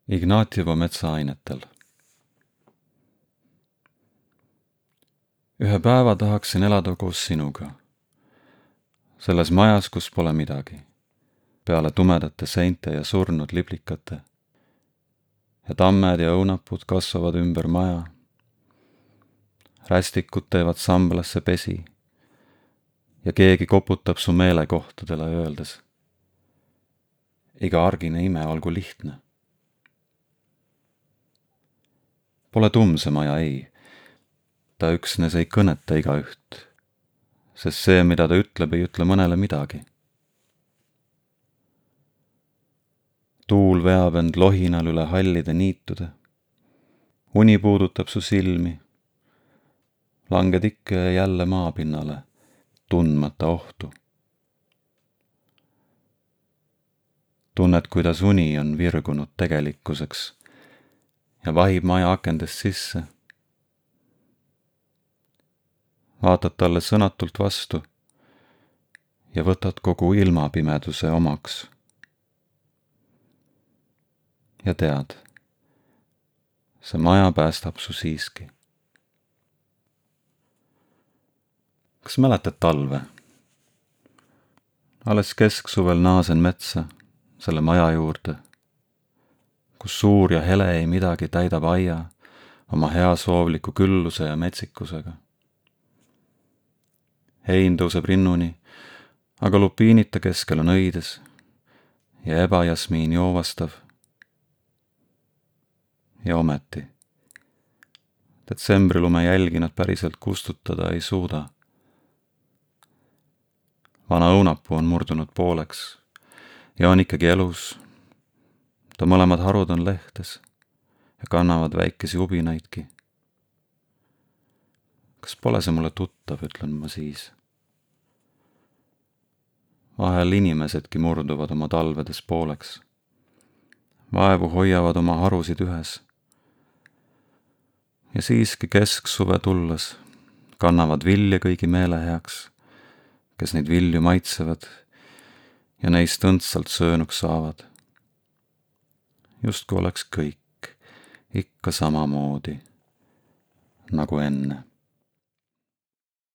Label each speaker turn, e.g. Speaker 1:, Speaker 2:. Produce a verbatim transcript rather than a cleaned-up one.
Speaker 1: Ignatjevo metsaainetel. Ühe päeva tahaksin elada koos sinuga. Selles majas, kus pole midagi, peale tumedate seinte ja surnud liblikate. Ja tammed ja õunapud kasvavad ümber maja. Rästikud teevad samblasse pesi ja keegi koputab su meelekohtadele öeldes: iga argine ime olgu lihtne. Pole tumm see maja, ei. Ta üksnes ei kõneta igaüht, sest see, mida ta ütleb, ei ütle mõnele midagi. Tuul veab end lohinal üle hallide niitude. Uni puudutab su silmi. Langed ikka ja jälle maapinnale, tundmata ohtu. Tunned, kuidas uni on virgunud tegelikkuseks ja vahib maja akendest sisse. Vaatad talle sõnatult vastu ja võtad kogu ilmapimeduse omaks. Ja tead, see maja päästab su siiski. Kas mäletad talve? Alles kesksuvel naasen metsa, selle maja juurde, kus suur ja hele ei midagi täidab aia oma heasoovliku külluse ja metsikusega. Hein tõuseb rinnuni, aga lupiinita keskel on õides ja ebajasmiin joovastav. Ja ometi, detsembrilume jälgi nad päriselt kustutada ei suuda. Vana õunapuu on murdunud pooleks ja on ikkagi elus. Ta mõlemad harud on lehtes ja kannavad väikesi ubinaidki. Kas pole see mulle tuttav, ütlen ma siis. Vahel inimesedki murduvad oma talvedes pooleks. Vaevu hoiavad oma harusid ühes. Ja siiski kesksuve tulles kannavad vilja kõigi meele heaks, kes neid vilju maitsevad ja neist õndsalt söönuks saavad. Just kui oleks kõik ikka samamoodi nagu enne.